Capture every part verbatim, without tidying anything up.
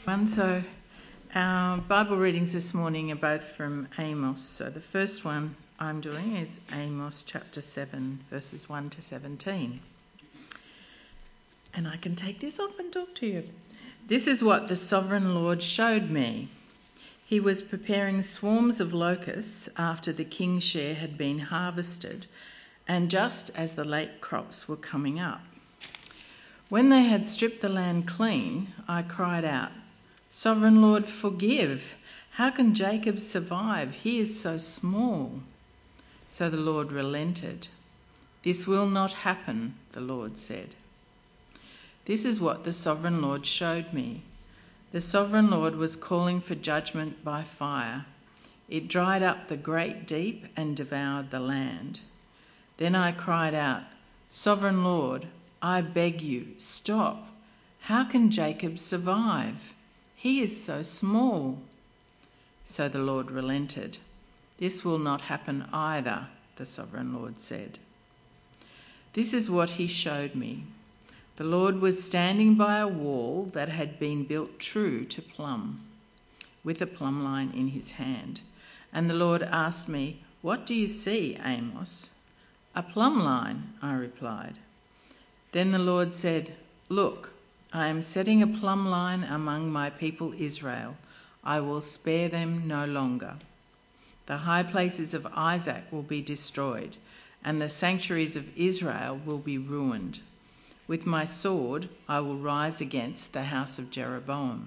One, so our Bible readings this morning are both from Amos. So the first one I'm doing is Amos chapter seven, verses one to seventeen. And I can take this off and talk to you. This is what the sovereign Lord showed me. He was preparing swarms of locusts after the king's share had been harvested, and just as the late crops were coming up. When they had stripped the land clean, I cried out, "Sovereign Lord, forgive. How can Jacob survive? He is so small." So the Lord relented. "This will not happen," the Lord said. This is what the sovereign Lord showed me. The sovereign Lord was calling for judgment by fire. It dried up the great deep and devoured the land. Then I cried out, "Sovereign Lord, I beg you, stop. How can Jacob survive? He is so small." So the Lord relented. "This will not happen either," the sovereign Lord said. This is what he showed me. The Lord was standing by a wall that had been built true to plumb, with a plumb line in his hand. And the Lord asked me, "What do you see, Amos?" "A plumb line," I replied. Then the Lord said, "Look, I am setting a plumb line among my people Israel. I will spare them no longer. The high places of Isaac will be destroyed, and the sanctuaries of Israel will be ruined. With my sword I will rise against the house of Jeroboam."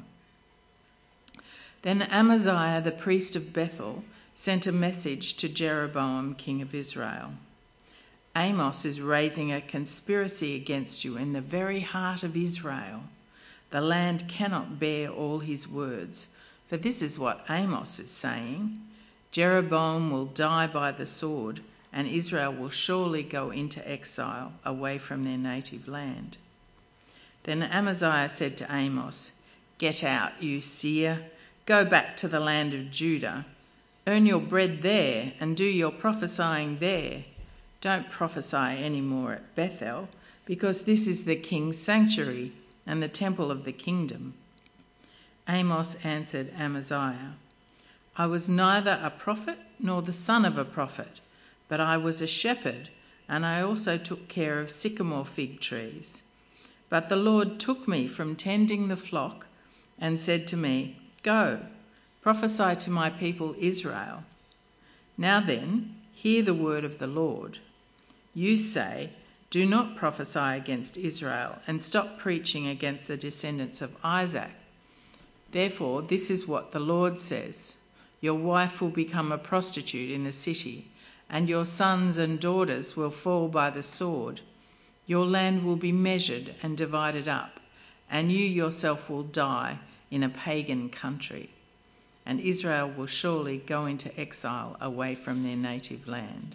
Then Amaziah the priest of Bethel sent a message to Jeroboam king of Israel. "Amos is raising a conspiracy against you in the very heart of Israel. The land cannot bear all his words, for this is what Amos is saying: Jeroboam will die by the sword, and Israel will surely go into exile away from their native land." Then Amaziah said to Amos, "Get out, you seer. Go back to the land of Judah. Earn your bread there and do your prophesying there. Don't prophesy any more at Bethel, because this is the king's sanctuary and the temple of the kingdom." Amos answered Amaziah, "I was neither a prophet nor the son of a prophet, but I was a shepherd, and I also took care of sycamore fig trees. But the Lord took me from tending the flock and said to me, 'Go, prophesy to my people Israel.' Now then, hear the word of the Lord. You say, 'Do not prophesy against Israel, and stop preaching against the descendants of Isaac.' Therefore, this is what the Lord says: Your wife will become a prostitute in the city, and your sons and daughters will fall by the sword. Your land will be measured and divided up, and you yourself will die in a pagan country. And Israel will surely go into exile away from their native land."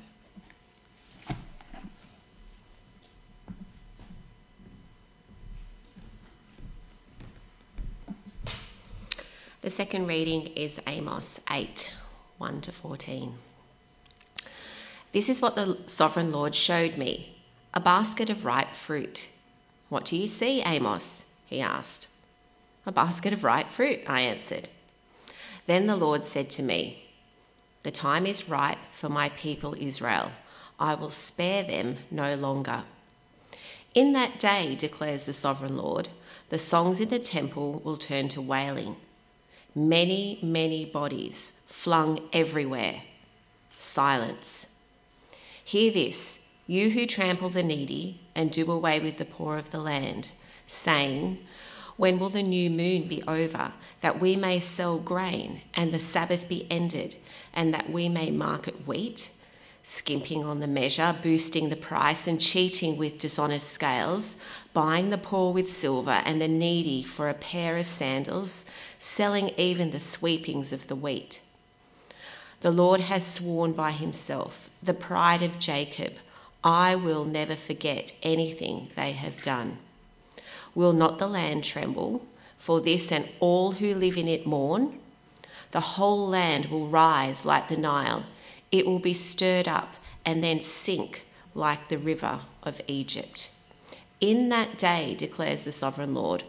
The second reading is Amos eight, one to fourteen. This is what the sovereign Lord showed me, a basket of ripe fruit. "What do you see, Amos?" he asked. "A basket of ripe fruit," I answered. Then the Lord said to me, "The time is ripe for my people Israel. I will spare them no longer. In that day, declares the sovereign Lord, the songs in the temple will turn to wailing. Many, many bodies flung everywhere. Silence. Hear this, you who trample the needy and do away with the poor of the land, saying, 'When will the new moon be over, that we may sell grain, and the Sabbath be ended, and that we may market wheat?' Skimping on the measure, boosting the price, and cheating with dishonest scales, buying the poor with silver and the needy for a pair of sandals, selling even the sweepings of the wheat. The Lord has sworn by himself, the pride of Jacob, I will never forget anything they have done. Will not the land tremble for this, and all who live in it mourn? The whole land will rise like the Nile. It will be stirred up and then sink like the river of Egypt. In that day, declares the sovereign Lord,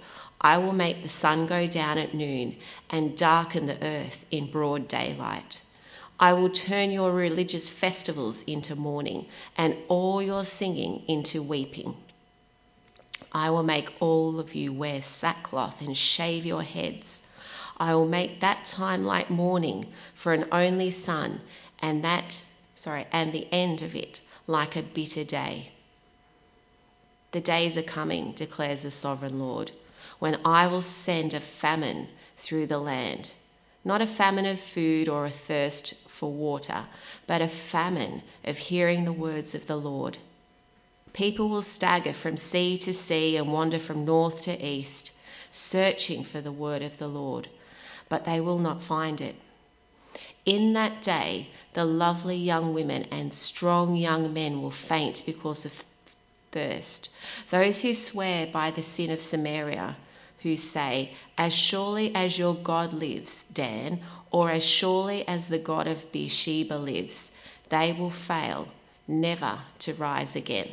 I will make the sun go down at noon and darken the earth in broad daylight. I will turn your religious festivals into mourning and all your singing into weeping. I will make all of you wear sackcloth and shave your heads. I will make that time like mourning for an only son, and that, sorry, and the end of it like a bitter day. The days are coming, declares the sovereign Lord, when I will send a famine through the land, not a famine of food or a thirst for water, but a famine of hearing the words of the Lord. People will stagger from sea to sea and wander from north to east, searching for the word of the Lord, but they will not find it. In that day, the lovely young women and strong young men will faint because of thirst. Those who swear by the sin of Samaria, who say, as surely as your God lives, Dan, or as surely as the God of Beersheba lives, they will fail, never to rise again.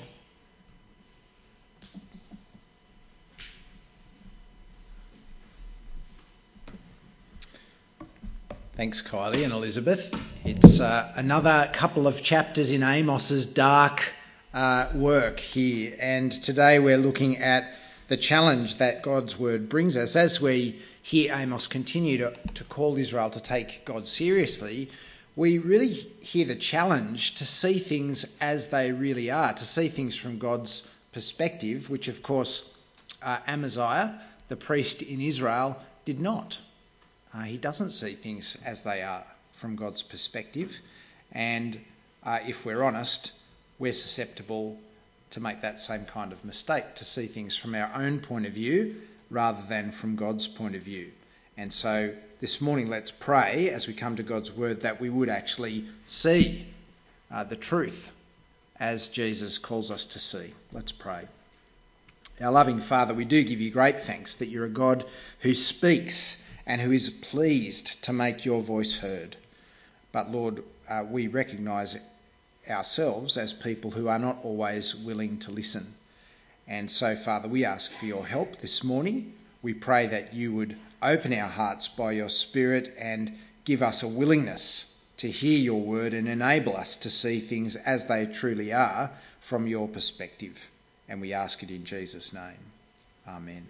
Thanks, Kylie and Elizabeth. It's uh, another couple of chapters in Amos's dark uh, work here, and today we're looking at the challenge that God's word brings us. As we hear Amos continue to, to call Israel to take God seriously, we really hear the challenge to see things as they really are, to see things from God's perspective, which of course uh, Amaziah, the priest in Israel, did not. Uh, he doesn't see things as they are from God's perspective, and uh, if we're honest, we're susceptible to make that same kind of mistake, to see things from our own point of view rather than from God's point of view. And so this morning, let's pray as we come to God's word that we would actually see uh, the truth as Jesus calls us to see. Let's pray. Our loving Father, we do give you great thanks that you're a God who speaks and who is pleased to make your voice heard. But Lord, uh, we recognise ourselves as people who are not always willing to listen. And so, Father, we ask for your help this morning. We pray that you would open our hearts by your Spirit and give us a willingness to hear your word and enable us to see things as they truly are from your perspective. And we ask it in Jesus' name. Amen.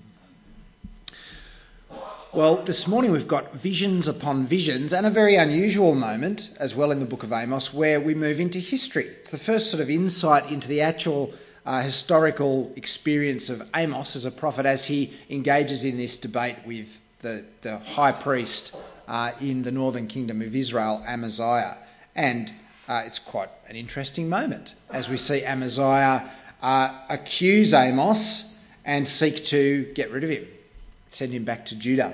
Well, this morning we've got visions upon visions and a very unusual moment as well in the book of Amos where we move into history. It's the first sort of insight into the actual uh, historical experience of Amos as a prophet as he engages in this debate with the, the high priest uh, in the northern kingdom of Israel, Amaziah. And uh, it's quite an interesting moment as we see Amaziah uh, accuse Amos and seek to get rid of him, send him back to Judah.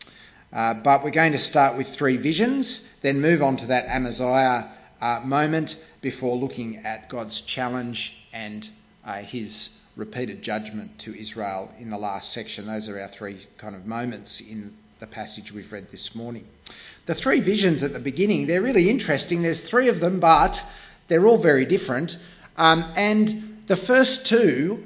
Uh, but we're going to start with three visions, then move on to that Amaziah uh, moment before looking at God's challenge and uh, his repeated judgment to Israel in the last section. Those are our three kind of moments in the passage we've read this morning. The three visions at the beginning, they're really interesting. There's three of them, but they're all very different. Um, and the first two,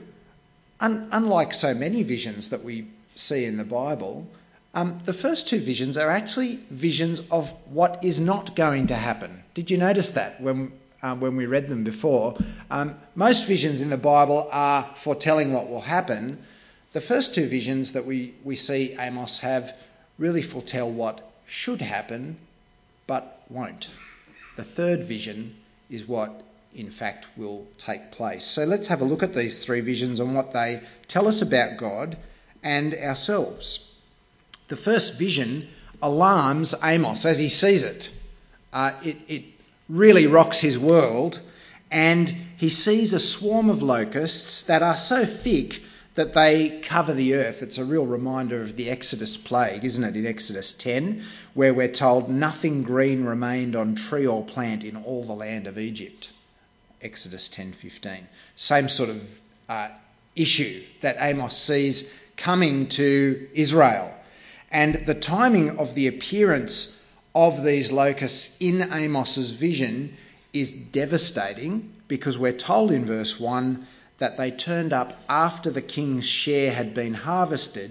un- unlike so many visions that we see in the Bible, um, the first two visions are actually visions of what is not going to happen. Did you notice that when uh, when we read them before? Um, most visions in the Bible are foretelling what will happen. The first two visions that we, we see Amos have really foretell what should happen but won't. The third vision is what in fact will take place. So let's have a look at these three visions and what they tell us about God and ourselves. The first vision alarms Amos as he sees it. Uh, it, it really rocks his world, and he sees a swarm of locusts that are so thick that they cover the earth. It's a real reminder of the Exodus plague, isn't it, in Exodus ten, where we're told nothing green remained on tree or plant in all the land of Egypt. Exodus ten fifteen. Same sort of uh, issue that Amos sees coming to Israel. And the timing of the appearance of these locusts in Amos's vision is devastating, because we're told in verse one that they turned up after the king's share had been harvested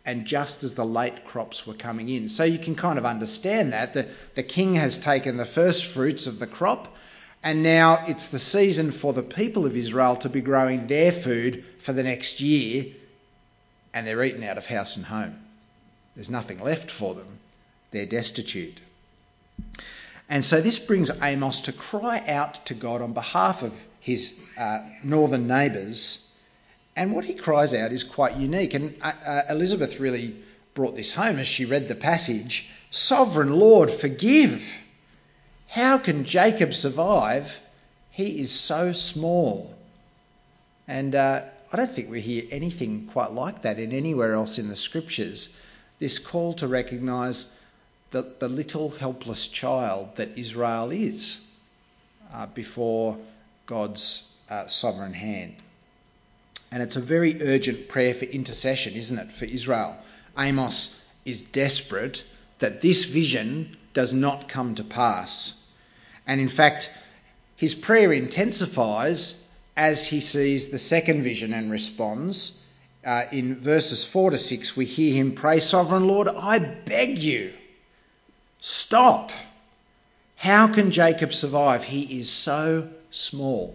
and just as the late crops were coming in. So you can kind of understand that. The, the king has taken the first fruits of the crop, and now it's the season for the people of Israel to be growing their food for the next year, and they're eaten out of house and home. There's nothing left for them. They're destitute. And so this brings Amos to cry out to God on behalf of his uh, northern neighbours. And what he cries out is quite unique. And uh, uh, Elizabeth really brought this home as she read the passage. Sovereign Lord, forgive. How can Jacob survive? He is so small. And uh, I don't think we hear anything quite like that in anywhere else in the scriptures. This call to recognise the, the little helpless child that Israel is uh, before God's uh, sovereign hand. And it's a very urgent prayer for intercession, isn't it, for Israel? Amos is desperate that this vision does not come to pass. And in fact, his prayer intensifies as he sees the second vision and responds. Uh, in verses four to six, we hear him pray, Sovereign Lord, I beg you, stop. How can Jacob survive? He is so small.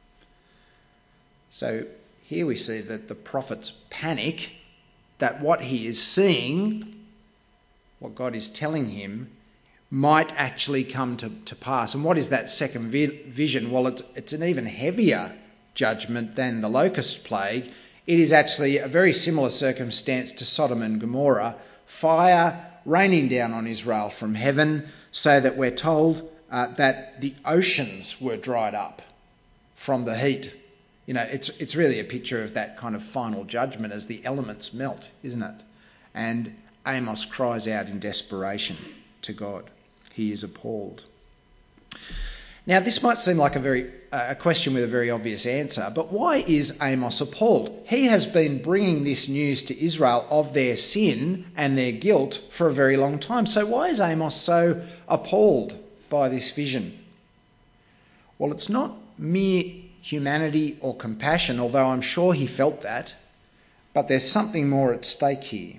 So here we see that the prophet's panic, that what he is seeing, what God is telling him, might actually come to, to pass. And what is that second vi- vision? Well, it's, it's an even heavier judgment than the locust plague. It is actually a very similar circumstance to Sodom and Gomorrah, fire raining down on Israel from heaven, so that we're told uh, that the oceans were dried up from the heat. You know, it's it's really a picture of that kind of final judgment as the elements melt, isn't it? And Amos cries out in desperation to God. He is appalled. Now, this might seem like a very uh, a question with a very obvious answer, but why is Amos appalled? He has been bringing this news to Israel of their sin and their guilt for a very long time. So why is Amos so appalled by this vision? Well, it's not mere humanity or compassion, although I'm sure he felt that, but there's something more at stake here.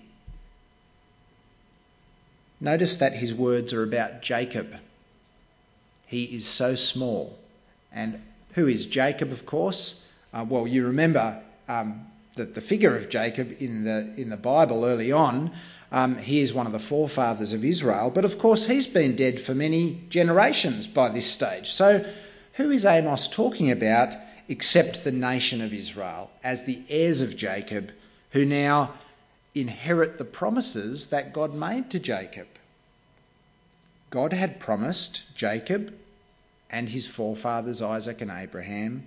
Notice that his words are about Jacob. He is so small. And who is Jacob, of course? Uh, well, you remember um, that the figure of Jacob in the in the Bible early on. Um, he is one of the forefathers of Israel, but of course he's been dead for many generations by this stage. So who is Amos talking about except the nation of Israel as the heirs of Jacob, who now inherit the promises that God made to Jacob? God had promised Jacob and his forefathers Isaac and Abraham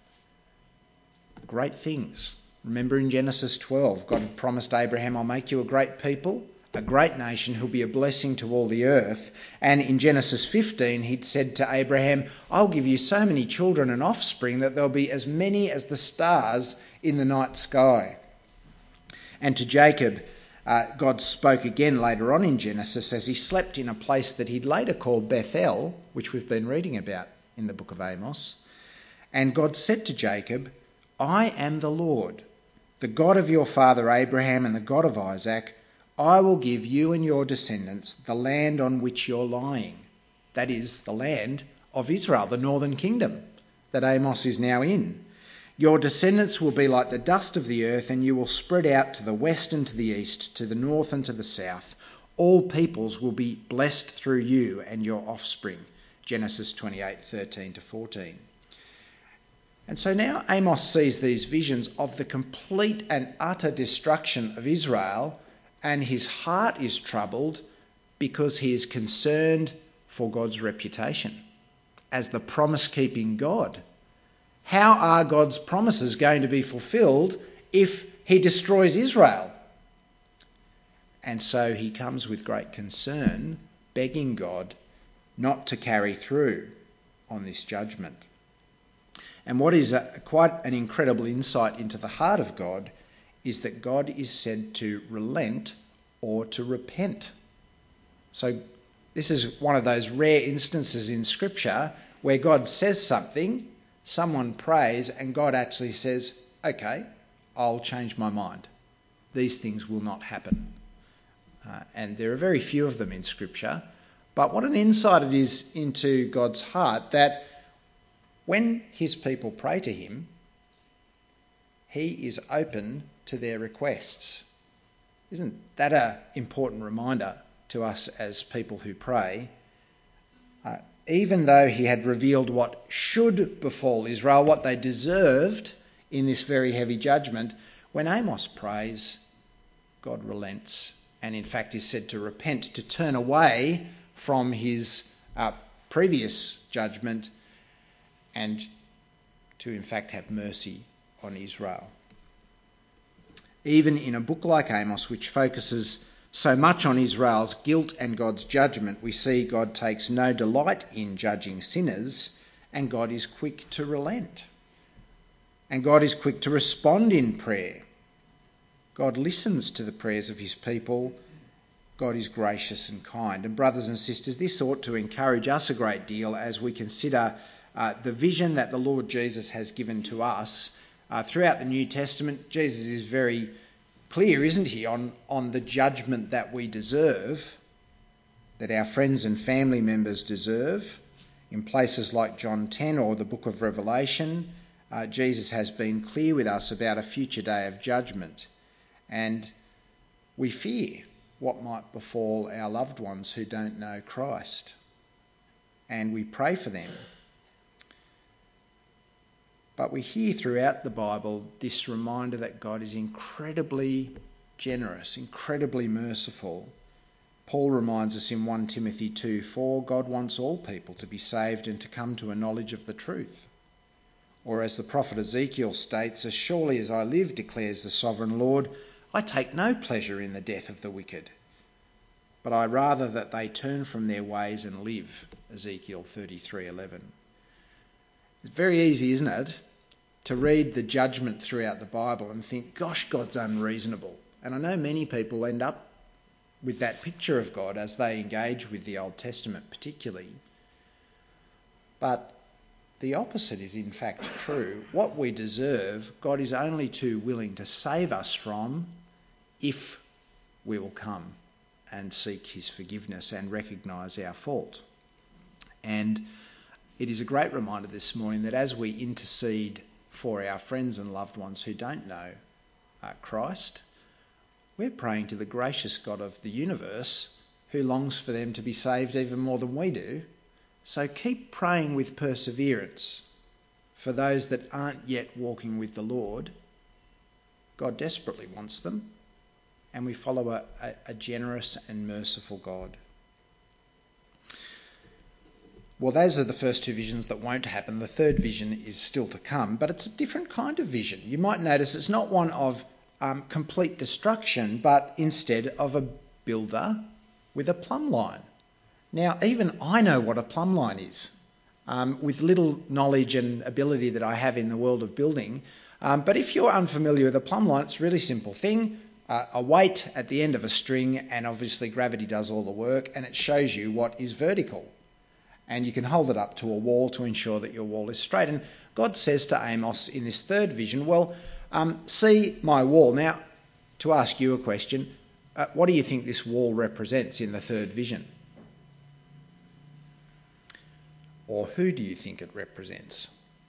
great things. Remember in Genesis twelve, God had promised Abraham, I'll make you a great people, a great nation who'll be a blessing to all the earth. And in Genesis fifteen, he'd said to Abraham, I'll give you so many children and offspring that there'll be as many as the stars in the night sky. And to Jacob, uh, God spoke again later on in Genesis as he slept in a place that he'd later called Bethel, which we've been reading about in the book of Amos. And God said to Jacob, I am the Lord, the God of your father Abraham and the God of Isaac. I will give you and your descendants the land on which you're lying. That is the land of Israel, the northern kingdom that Amos is now in. Your descendants will be like the dust of the earth, and you will spread out to the west and to the east, to the north and to the south. All peoples will be blessed through you and your offspring. Genesis twenty-eight, thirteen to fourteen. And so now Amos sees these visions of the complete and utter destruction of Israel, and his heart is troubled because he is concerned for God's reputation as the promise-keeping God. How are God's promises going to be fulfilled if he destroys Israel? And so he comes with great concern, begging God not to carry through on this judgment. And what is a, quite an incredible insight into the heart of God is that God is said to relent or to repent. So this is one of those rare instances in Scripture where God says something, someone prays, and God actually says, okay, I'll change my mind. these things will not happen. Uh, and there are very few of them in Scripture. But what an insight it is into God's heart that when his people pray to him, he is open to their requests. Isn't that an important reminder to us as people who pray? Uh, even though he had revealed what should befall Israel, what they deserved in this very heavy judgment, when Amos prays, God relents and in fact is said to repent, to turn away from his uh, previous judgment and to in fact have mercy on Israel. Even in a book like Amos, which focuses so much on Israel's guilt and God's judgment, we see God takes no delight in judging sinners, and God is quick to relent. And God is quick to respond in prayer. God listens to the prayers of his people. God is gracious and kind. And brothers and sisters, this ought to encourage us a great deal as we consider uh, the vision that the Lord Jesus has given to us. Uh, throughout the New Testament, Jesus is very clear, isn't he, on, on the judgment that we deserve, that our friends and family members deserve. In places like John ten or the book of Revelation, uh, Jesus has been clear with us about a future day of judgment. And we fear what might befall our loved ones who don't know Christ. And we pray for them. But we hear throughout the Bible this reminder that God is incredibly generous, incredibly merciful. Paul reminds us in First Timothy two four, God wants all people to be saved and to come to a knowledge of the truth. Or as the prophet Ezekiel states, as surely as I live, declares the sovereign Lord, I take no pleasure in the death of the wicked, but I rather that they turn from their ways and live. Ezekiel thirty-three eleven. It's very easy, isn't it, to read the judgment throughout the Bible and think, gosh, God's unreasonable. And I know many people end up with that picture of God as they engage with the Old Testament particularly. But the opposite is in fact true. What we deserve, God is only too willing to save us from if we will come and seek his forgiveness and recognise our fault. And it is a great reminder this morning that as we intercede for our friends and loved ones who don't know uh, Christ, we're praying to the gracious God of the universe who longs for them to be saved even more than we do. So keep praying with perseverance for those that aren't yet walking with the Lord. God desperately wants them, and we follow a, a, a generous and merciful God. Well, those are the first two visions that won't happen. The third vision is still to come, but it's a different kind of vision. You might notice it's not one of um, complete destruction, but instead of a builder with a plumb line. Now, even I know what a plumb line is, um, with little knowledge and ability that I have in the world of building. Um, but if you're unfamiliar with a plumb line, it's a really simple thing. Uh, a weight at the end of a string, and obviously gravity does all the work, and it shows you what is vertical. And you can hold it up to a wall to ensure that your wall is straight. And God says to Amos in this third vision, well, um, see my wall. Now, to ask you a question, uh, what do you think this wall represents in the third vision? Or who do you think it represents?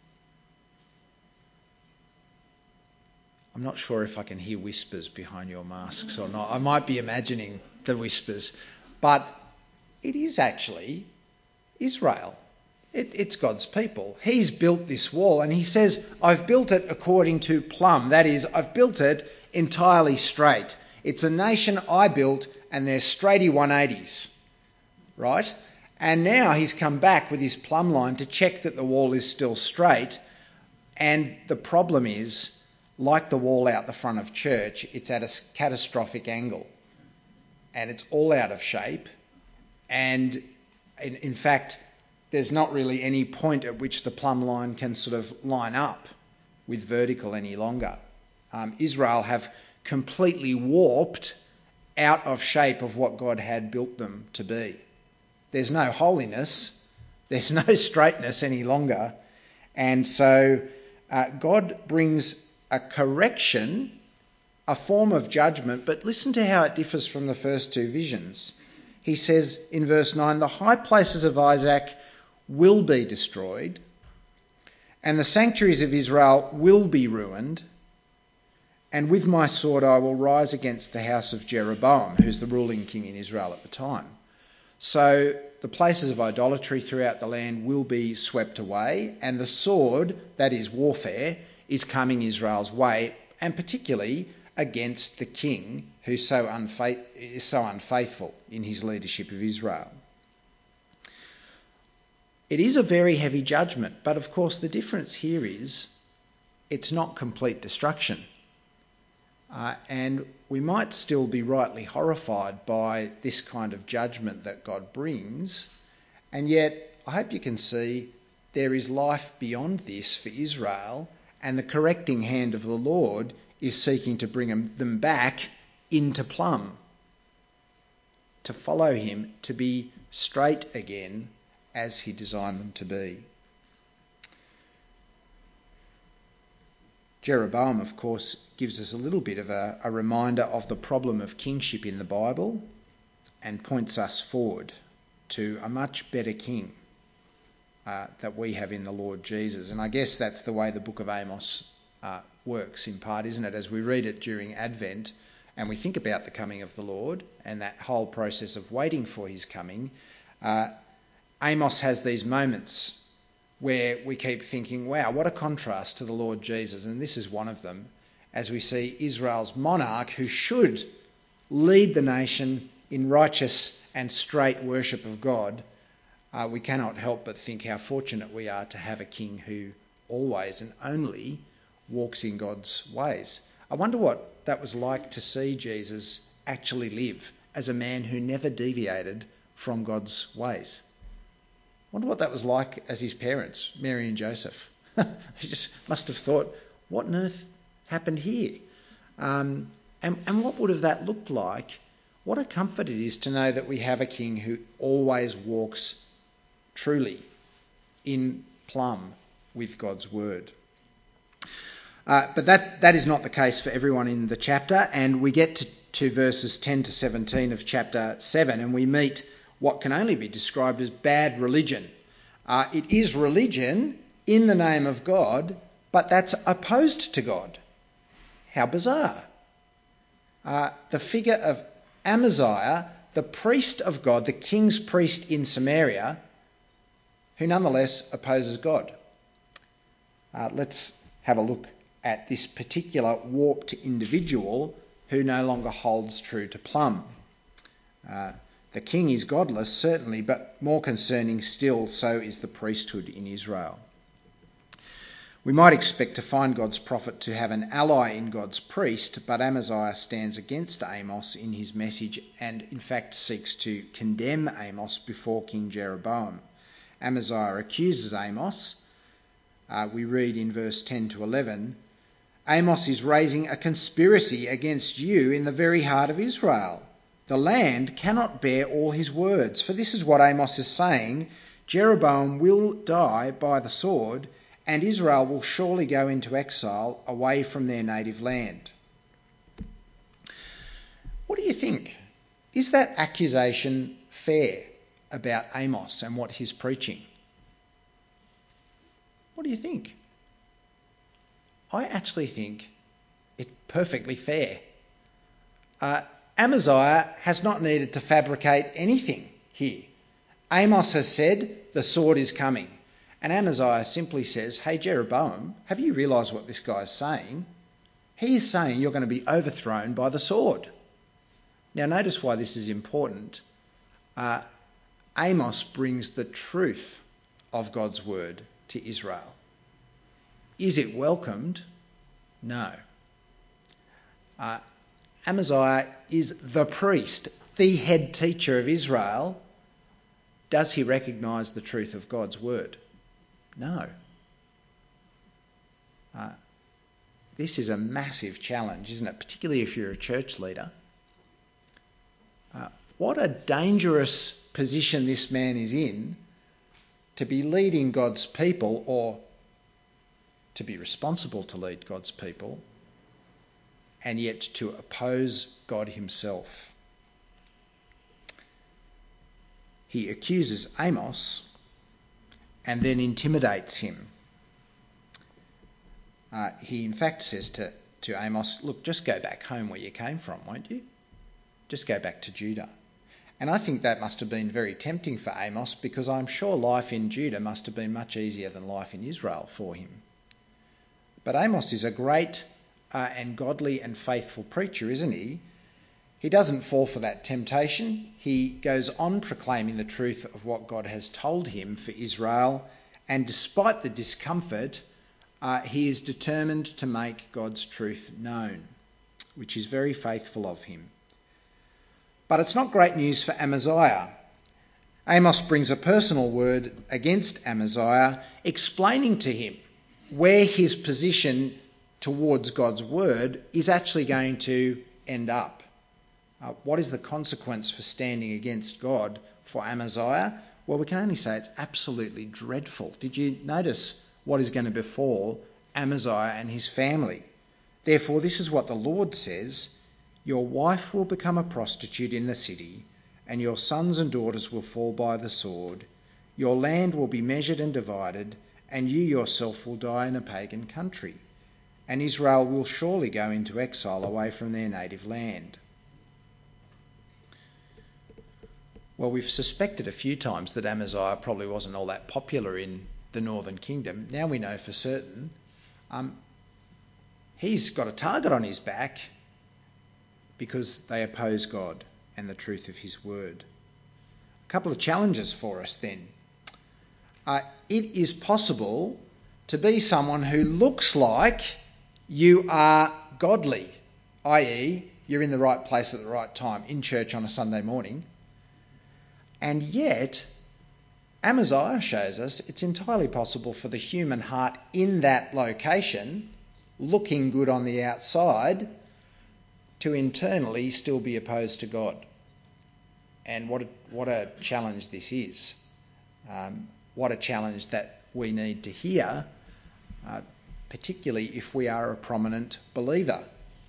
I'm not sure if I can hear whispers behind your masks or not. I might be imagining the whispers. But it is actually Israel. It, it's God's people. He's built this wall, and he says, I've built it according to plumb. That is, I've built it entirely straight. It's a nation I built, and they're straighty one eighties, right? And now he's come back with his plumb line to check that the wall is still straight. And the problem is, like the wall out the front of church, it's at a catastrophic angle. And it's all out of shape. And in, in fact, there's not really any point at which the plumb line can sort of line up with vertical any longer. Um, Israel have completely warped out of shape of what God had built them to be. There's no holiness, there's no straightness any longer. And so uh, God brings a correction a form of judgment, but listen to how it differs from the first two visions. He says in verse nine, the high places of Isaac will be destroyed, and the sanctuaries of Israel will be ruined, and with my sword I will rise against the house of Jeroboam, who's the ruling king in Israel at the time. So the places of idolatry throughout the land will be swept away, and the sword, that is warfare, is coming Israel's way, and particularly against the king who so unfaith- is so unfaithful in his leadership of Israel. It is a very heavy judgment, but of course the difference here is it's not complete destruction. Uh, and we might still be rightly horrified by this kind of judgment that God brings, and yet I hope you can see there is life beyond this for Israel, and the correcting hand of the Lord is seeking to bring them back into plumb, to follow him, to be straight again as he designed them to be. Jeroboam, of course, gives us a little bit of a, a reminder of the problem of kingship in the Bible and points us forward to a much better king uh, that we have in the Lord Jesus. And I guess that's the way the book of Amos uh, works in part, isn't it? As we read it during Advent and we think about the coming of the Lord and that whole process of waiting for his coming, uh, Amos has these moments where we keep thinking, wow, what a contrast to the Lord Jesus. And this is one of them, as we see Israel's monarch who should lead the nation in righteous and straight worship of God. Uh, we cannot help but think how fortunate we are to have a king who always and only walks in God's ways. I wonder what that was like to see Jesus actually live as a man who never deviated from God's ways. I wonder what that was like as his parents, Mary and Joseph. They just must have thought, what on earth happened here? Um, and, and what would have that looked like? What a comfort it is to know that we have a king who always walks truly in plumb with God's word. Uh, but that, that is not the case for everyone in the chapter, and we get to, to verses ten to seventeen of chapter seven, and we meet what can only be described as bad religion. Uh, it is religion in the name of God, but that's opposed to God. How bizarre. Uh, the figure of Amaziah, the priest of God, the king's priest in Samaria, who nonetheless opposes God. Uh, let's have a look at this particular warped individual who no longer holds true to plumb. Uh, the king is godless, certainly, but more concerning still, so is the priesthood in Israel. We might expect to find God's prophet to have an ally in God's priest, but Amaziah stands against Amos in his message and in fact seeks to condemn Amos before King Jeroboam. Amaziah accuses Amos. Uh, we read in verse ten to eleven, Amos is raising a conspiracy against you in the very heart of Israel. The land cannot bear all his words. For this is what Amos is saying, Jeroboam will die by the sword, and Israel will surely go into exile away from their native land. What do you think? Is that accusation fair about Amos and what he's preaching? What do you think? I actually think it's perfectly fair. Uh, Amaziah has not needed to fabricate anything here. Amos has said, the sword is coming. And Amaziah simply says, hey, Jeroboam, have you realised what this guy is saying? He is saying you're going to be overthrown by the sword. Now, notice why this is important. Uh, Amos brings the truth of God's word to Israel. Is it welcomed? No. Uh, Amaziah is the priest, the head teacher of Israel. Does he recognise the truth of God's word? No. Uh, this is a massive challenge, isn't it? Particularly if you're a church leader. Uh, what a dangerous position this man is in to be leading God's people, or to be responsible to lead God's people, and yet to oppose God himself. He accuses Amos and then intimidates him. Uh, he in fact says to, to Amos, look, just go back home where you came from, won't you? Just go back to Judah. And I think that must have been very tempting for Amos, because I'm sure life in Judah must have been much easier than life in Israel for him. But Amos is a great uh, and godly and faithful preacher, isn't he? He doesn't fall for that temptation. He goes on proclaiming the truth of what God has told him for Israel, and despite the discomfort, uh, he is determined to make God's truth known, which is very faithful of him. But it's not great news for Amaziah. Amos brings a personal word against Amaziah, explaining to him where his position towards God's word is actually going to end up. Uh, what is the consequence for standing against God for Amaziah? Well, we can only say it's absolutely dreadful. Did you notice what is going to befall Amaziah and his family? Therefore, this is what the Lord says: your wife will become a prostitute in the city, and your sons and daughters will fall by the sword. Your land will be measured and divided, and you yourself will die in a pagan country. And Israel will surely go into exile away from their native land. Well, we've suspected a few times that Amaziah probably wasn't all that popular in the northern kingdom. Now we know for certain. Um, he's got a target on his back, because they oppose God and the truth of his word. A couple of challenges for us then. Uh, it is possible to be someone who looks like you are godly, that is you're in the right place at the right time, in church on a Sunday morning, and yet Amaziah shows us it's entirely possible for the human heart in that location, looking good on the outside, to internally still be opposed to God. And what a, what a challenge this is. Um, what a challenge that we need to hear, uh, particularly if we are a prominent believer.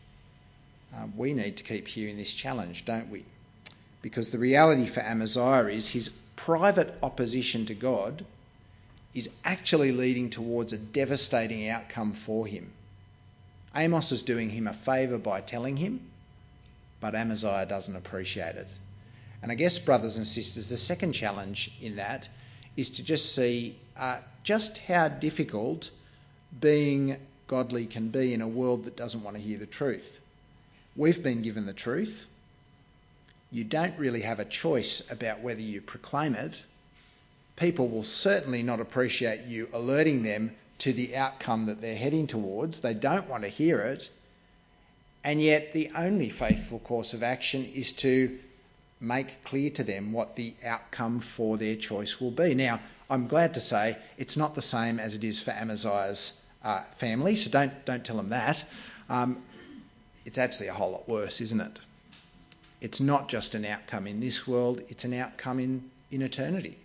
Uh, we need to keep hearing this challenge, don't we? Because the reality for Amaziah is his private opposition to God is actually leading towards a devastating outcome for him. Amos is doing him a favour by telling him, but Amaziah doesn't appreciate it. And I guess, brothers and sisters, the second challenge in that is to just see uh, just how difficult being godly can be in a world that doesn't want to hear the truth. We've been given the truth. You don't really have a choice about whether you proclaim it. People will certainly not appreciate you alerting them to the outcome that they're heading towards. They don't want to hear it. And yet the only faithful course of action is to make clear to them what the outcome for their choice will be. Now, I'm glad to say it's not the same as it is for Amaziah's uh, family, so don't, don't tell them that. Um, it's actually a whole lot worse, isn't it? It's not just an outcome in this world, it's an outcome in, in eternity.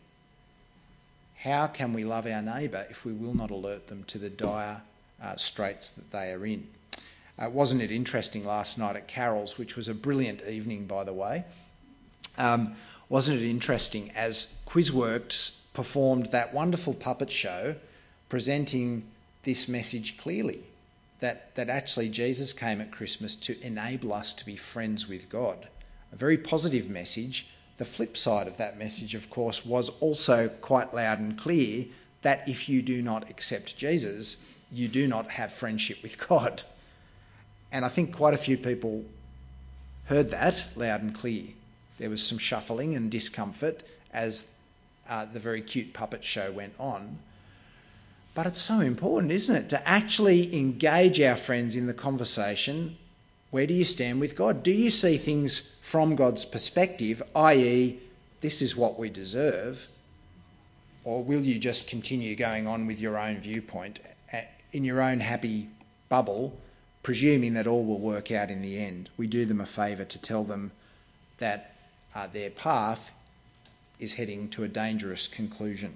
How can we love our neighbour if we will not alert them to the dire uh, straits that they are in? Uh, wasn't it interesting last night at Carol's, which was a brilliant evening, by the way? Um, wasn't it interesting as Quizworks performed that wonderful puppet show presenting this message clearly, that, that actually Jesus came at Christmas to enable us to be friends with God. A very positive message. The flip side of that message, of course, was also quite loud and clear that if you do not accept Jesus, you do not have friendship with God. And I think quite a few people heard that loud and clear. There was some shuffling and discomfort as uh, the very cute puppet show went on. But it's so important, isn't it, to actually engage our friends in the conversation. Where do you stand with God? Do you see things from God's perspective, that is, this is what we deserve? Or will you just continue going on with your own viewpoint in your own happy bubble, presuming that all will work out in the end? We do them a favour to tell them that uh, their path is heading to a dangerous conclusion.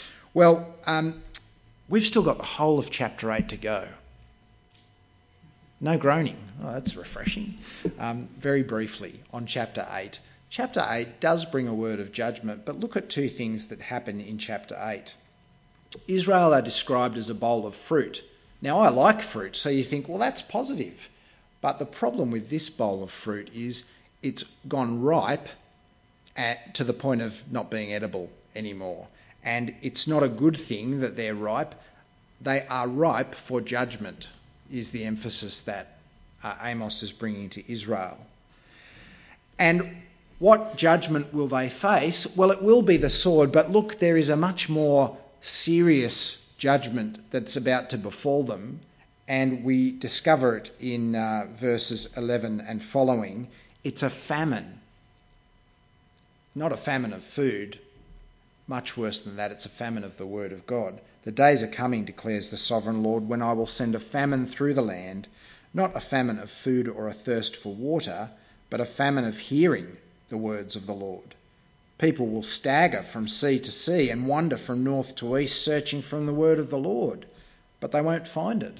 Well, um, we've still got the whole of chapter eight to go. No groaning. Oh, that's refreshing. Um, very briefly on chapter eight. Chapter eight does bring a word of judgment, but look at two things that happen in chapter eight. Israel are described as a bowl of fruit. Now, I like fruit, so you think, well, that's positive. But the problem with this bowl of fruit is it's gone ripe at, to the point of not being edible anymore. And it's not a good thing that they're ripe. They are ripe for judgment, is the emphasis that uh, Amos is bringing to Israel. And what judgment will they face? Well, it will be the sword, but look, there is a much more serious judgment that's about to befall them, and we discover it in uh, verses eleven and following. It's a famine. Not a famine of food. Much worse than that, it's a famine of the word of God. The days are coming, declares the sovereign Lord, when I will send a famine through the land, not a famine of food or a thirst for water, but a famine of hearing the words of the Lord. People will stagger from sea to sea and wander from north to east, searching from the word of the Lord, but they won't find it.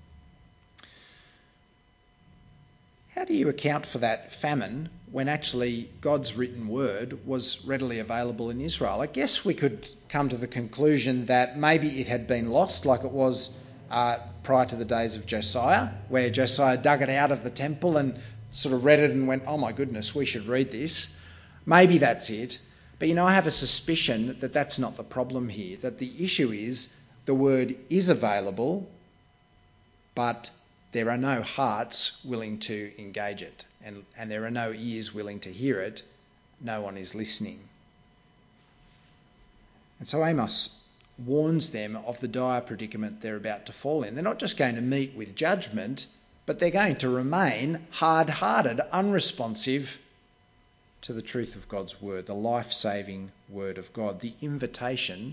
How do you account for that famine when actually God's written word was readily available in Israel? I guess we could come to the conclusion that maybe it had been lost, like it was uh, prior to the days of Josiah, where Josiah dug it out of the temple and sort of read it and went, oh my goodness, we should read this. Maybe that's it. But, you know, I have a suspicion that that's not the problem here, that the issue is the word is available, but there are no hearts willing to engage it, and, and there are no ears willing to hear it. No one is listening. And so Amos warns them of the dire predicament they're about to fall in. They're not just going to meet with judgment, but they're going to remain hard-hearted, unresponsive to the truth of God's word, the life-saving word of God, the invitation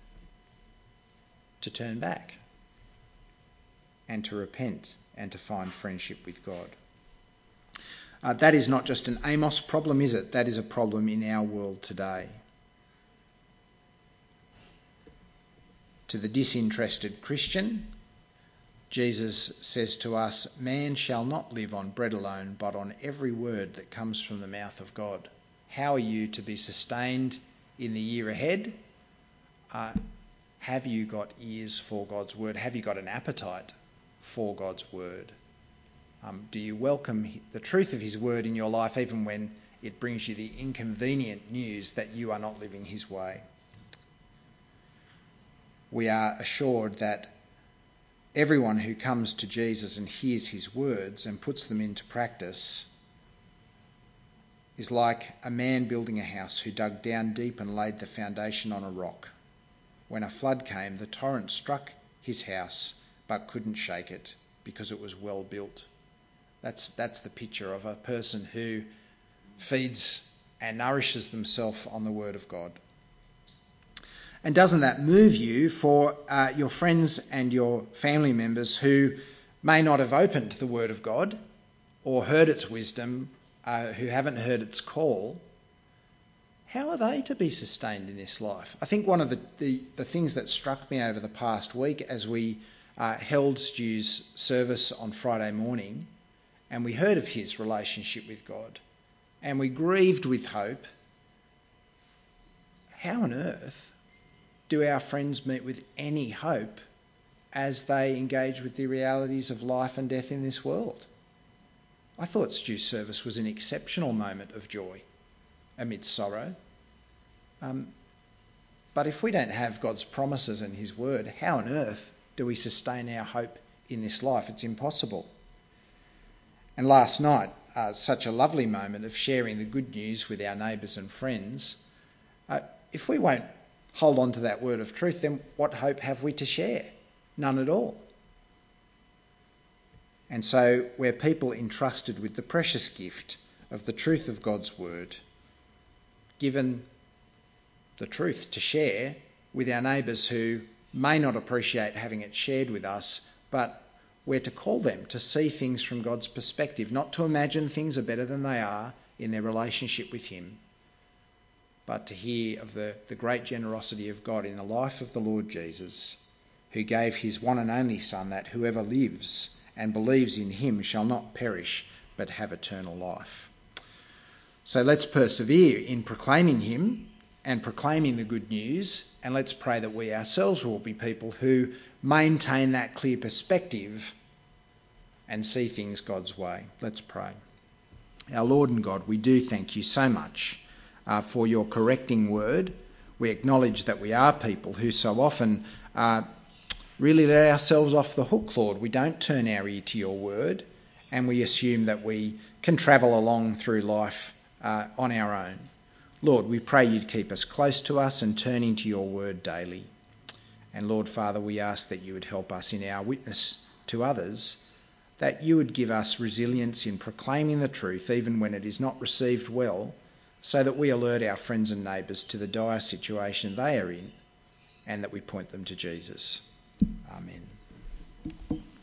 to turn back and to repent and to find friendship with God. Uh, that is not just an Amos problem, is it? That is a problem in our world today. To the disinterested Christian, Jesus says to us, man shall not live on bread alone, but on every word that comes from the mouth of God. How are you to be sustained in the year ahead? Uh, have you got ears for God's word? Have you got an appetite for God's word? Um, do you welcome the truth of his word in your life even when it brings you the inconvenient news that you are not living his way? We are assured that everyone who comes to Jesus and hears his words and puts them into practice is like a man building a house who dug down deep and laid the foundation on a rock. When a flood came, the torrent struck his house but couldn't shake it because it was well built. That's, that's the picture of a person who feeds and nourishes themselves on the word of God. And doesn't that move you for uh, your friends and your family members who may not have opened the word of God or heard its wisdom, uh, who haven't heard its call? How are they to be sustained in this life? I think one of the, the, the things that struck me over the past week as we uh, held Stu's service on Friday morning and we heard of his relationship with God and we grieved with hope, how on earth do our friends meet with any hope as they engage with the realities of life and death in this world? I thought Stu's service was an exceptional moment of joy amidst sorrow. Um, but if we don't have God's promises and his word, how on earth do we sustain our hope in this life? It's impossible. And last night, uh, such a lovely moment of sharing the good news with our neighbours and friends. Uh, if we won't hold on to that word of truth, then what hope have we to share? None at all. And so we're people entrusted with the precious gift of the truth of God's word, given the truth to share with our neighbours who may not appreciate having it shared with us, but we're to call them to see things from God's perspective, not to imagine things are better than they are in their relationship with him, but to hear of the, the great generosity of God in the life of the Lord Jesus, who gave his one and only Son, that whoever lives and believes in him shall not perish but have eternal life. So let's persevere in proclaiming him and proclaiming the good news, and let's pray that we ourselves will be people who maintain that clear perspective and see things God's way. Let's pray. Our Lord and God, we do thank you so much uh, for your correcting word. We acknowledge that we are people who so often uh, really let ourselves off the hook, Lord. We don't turn our ear to your word, and we assume that we can travel along through life uh, on our own. Lord, we pray you'd keep us close to us and turning to your word daily. And Lord Father, we ask that you would help us in our witness to others, that you would give us resilience in proclaiming the truth even when it is not received well, so that we alert our friends and neighbours to the dire situation they are in and that we point them to Jesus. Amen.